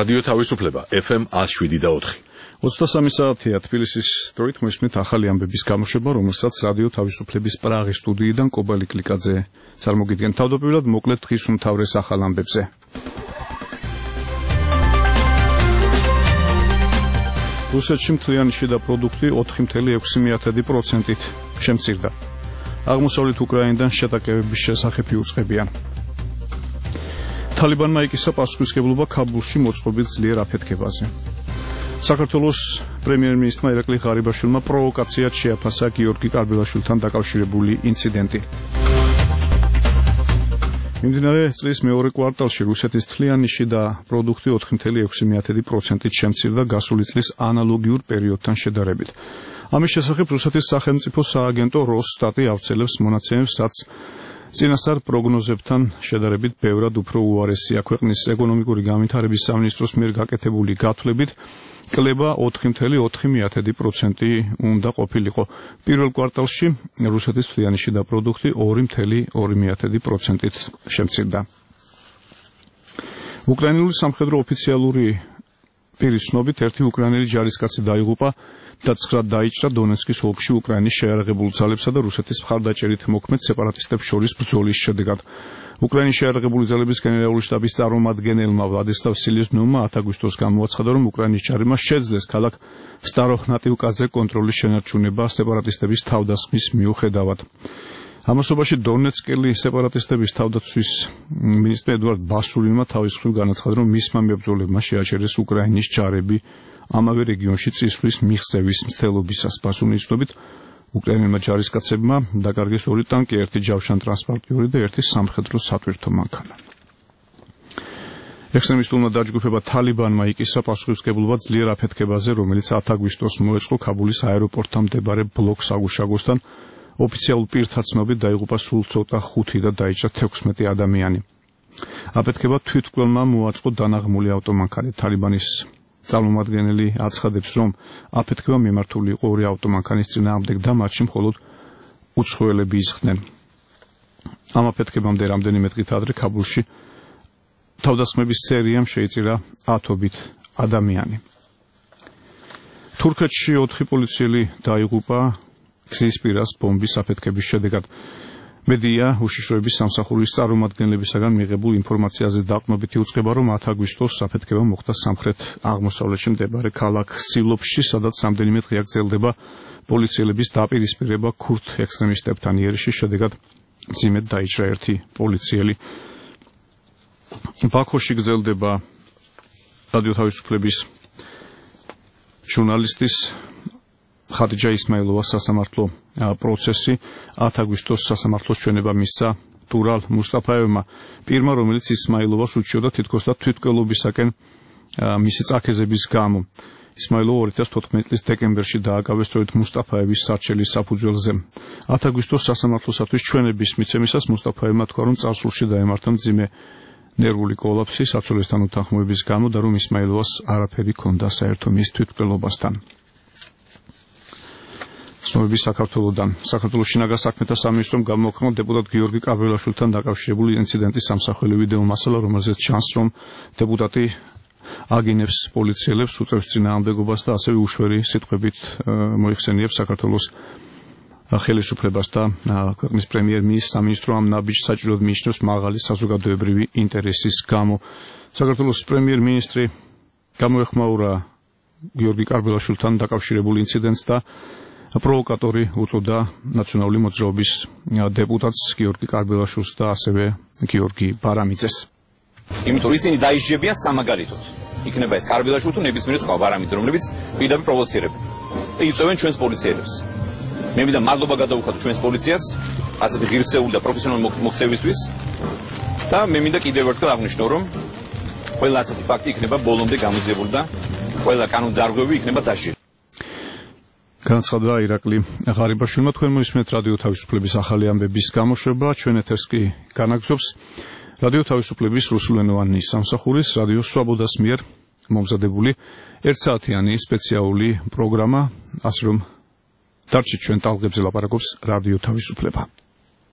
რადიო თავისუფლება FM 107.4. 23 საათია თბილისის დროით მოისმენთ ახალი ამბების გამოშვება, რომელსაც რადიო თავისუფლების პრაღის სტუდიიდან კობალი კლიკაძე წარმოგიდგენთ. თავდაპირველად მოკლედ დღის უმთავრეს ახალ ამბებზე. რუსეთში მთლიანი შიდა პროდუქტი 4.6%-ით შემცირდა. აღმოსავლეთ უკრაინიდან შეტაკებების შესახებ იუწყებიან. თალიბანმა იკისა პასუხისმგებლობა ქაბულში მოწყობით ძლიერ აფეთქებაზე. საქართველოს პრემიერ-მინისტრმა ირაკლი ღარიბაშვილმა პროვოკაციად შეაფასა გიორგი კარბელაშვილთან დაკავშირებული ინციდენტი. მიმდინარე წლის მეორე კვარტალში რუსეთის მთლიანი შიდა პროდუქტი 4.6%-ით შემცირდა გასული წლის ანალოგიურ პერიოდთან შედარებით. ამის შესახებ რუსეთის სახელმწიფო სააგენტო როსტატი ავრცელებს მონაცემებს, რაც წინასწარ პროგნოზებთან შედარებით ბევრად უფრო უარესია. ქვეყნის ეკონომიკური განვითარების სამინისტროს მიერ გაკეთებული გათვლებით კლება 4.4% უნდა ყოფილიყო. პირველ კვარტალში რუსეთის მთლიანი შიდა პროდუქტი 2.2%-ით შემცირდა. უკრაინული სამხედრო ოფიციალური პირის ცნობით ერთი უკრაინელი ჯარისკაცი დაიღუპა და 9 დაიჭრა დონეცკის ოლქში უკრაინის შეიარაღებულ ძალებსა და რუსეთის მხარდაჭერით მოქმედ სეპარატისტებს შორის ბრძოლის შედეგად. უკრაინის შეიარაღებული ძალების გენერალური შტაბის წარმომადგენელმა ვლადისლავ სილიოზნოვმა 10 აგვისტოს გამოაცხადა, რომ უკრაინის ჯარმა შეძლეს ქალაქ სტაროხნატივკაზე კონტროლის შენარჩუნება სეპარატისტების თავდასხმის მიუხედავად. ამასობაში დონეცკელი სეპარატისტების თავდაცვის მინისტრ ედვარდ ბასურინმა თავის მხრივ განაცხადა, რომ მისმა მებრძოლებმა შეაჩერეს უკრაინის ჯარები ამავე რეგიონში წისვლის მიღწევის მცდელობისას. ბასურინის ცნობით, უკრაინელმა ჯარისკაცებმა დაკარგეს 2 ტანკი, 1 ჯავშანტრანსპორტიორი და 1 სამხედრო სატვირთო მანქანა. ექსტრემისტულმა დაჯგუფება თალიბანმა იკისა პასუხისმგებლობა ძლიერ აფეთქებაზე, რომელიც 10 აგვისტოს მოეწყო ქაბულის აეროპორტთან მდებარე ბლოკ საგუშაგოსთან. ოფიციალურ პირთა ცნობით დაიღუპა სულ ცოტა 5 და დაიჭრა 16 ადამიანი. აფეთქება თვითმკვლელმა მოაწყო დანაღმული ავტომანქანით. თალიბანის წარმომადგენელი აცხადებს, რომ აფეთქება მიმართული იყო 2 ავტომანქანის წინააღმდეგ და მათში მხოლოდ უცხოელები ისხდნენ. ამ აფეთქებამდე რამდენიმე დღით ადრე ქაბულში თავდასხმების სერიამ შეიწირა ათობით ადამიანი. თურქეთში 4 პოლიციელი დაიღუპა გზის პირას ბომბის აფეთქების შედეგად. მედია უშიშროების სამსახურის წარმომადგენლებისაგან მიღებულ ინფორმაციაზე დაყრდნობით იუწყება, რომ 10 აგვისტოს აფეთქება მოხდა სამხრეთ აღმოსავლეთში მდებარე ქალაქ სილოფში, სადაც რამდენიმე დღე გრძელდება პოლიციელების დაპირისპირება ქურთ ექსტრემისტებთან. იერიშის შედეგად მძიმედ დაიჭრა 1 პოლიციელი. ბაქოში გრძელდება რადიო თავისუფლების ჟურნალისტის ხადიჯა ისმაილოვას სასამართლო პროცესი. 10 აგვისტოს სასამართლოს ჩვენება მისცა ტურალ მუსტაფაევმა, პირმა, რომელიც ისმაილოვას უჩიოდა თითქოს და თვითმკვლელობისაკენ მისი წაქეზების გამო. ისმაილოვა 2014 წლის დეკემბერში დააკავეს სწორედ მუსტაფაევის სარჩელის საფუძველზე. 10 აგვისტოს სასამართლოსათვის ჩვენების მიცემისას მუსტაფაევმა თქვა, რომ წარსულში დაემართა მძიმე ნერვული კოლაფსი საცოლესთან უთანხმოების გამო და რომ ისმაილოვას არაფერი ჰქონდა საერთო მის თვითმკვლელობასთან. ცნობები საქართველოსთან. საქართველოს შინაგან საქმეთა სამინისტრომ გამოაქვეყნა დეპუტატ გიორგი კარბელაშვილთან დაკავშირებული ინციდენტის სამსახელი ვიდეო მასალა, რომელზეც ჩანს, რომ დეპუტატი აგინებს პოლიციელებს, უწევს წინააღმდეგობას და ასევე უშვერი სიტყვებით მოიხსენიებს საქართველოს ხელისუფლებას და ქვეყნის პრემიერ-მინისტრს. სამინისტრო ამ ნაბიჯს საჭიროდ მიიჩნევს მაღალი საზოგადოებრივი ინტერესის გამო. საქართველოს პრემიერ-მინისტრი გამოეხმაურა გიორგი კარბელაშვილთან დაკავშირებულ ინციდენტს და პროვოკატორი უწოდა ნაციონალური მოძრაობის დეპუტატს გიორგი კარბელაშვილს და ასევე გიორგი ბარამიძეს. იმიტომ ისინი დაისჯებიან სამაგალითოდ. იქნება ეს კარბელაშვილი თუ ნებისმიერი სხვა ბარამიძე, რომლებიც პირდაპირ პროვოცირებენ და იწვევენ ჩვენს პოლიციელებს. მე მინდა მადლობა გადავუხადო ჩვენს პოლიციას ასეთი ღირსეული და პროფესიონალური მოქცევისთვის და მე მინდა კიდევ ერთხელ აღნიშნო, რომ ყველა ასეთი ფაქტი იქნება ბოლომდე გამოძიებული და ყველა კანონდარღვევი იქნება დასჯილი. განაცხადა ირაკლი ღარიბაშვილმა. თქვენ მოისმენთ რადიო თავისუფლების ახალი ამბების გამოშვება. ჩვენ ეთერს კი განაგრძობს რადიო თავისუფლების რუსულენოვანი სამსახურის რადიო სვაბოდას მიერ მომზადებული 1 საათიანი სპეციალური პროგრამა, ასე რომ დარჩით ჩვენ ტალღებზე ლაპარაკობს რადიო თავისუფლება.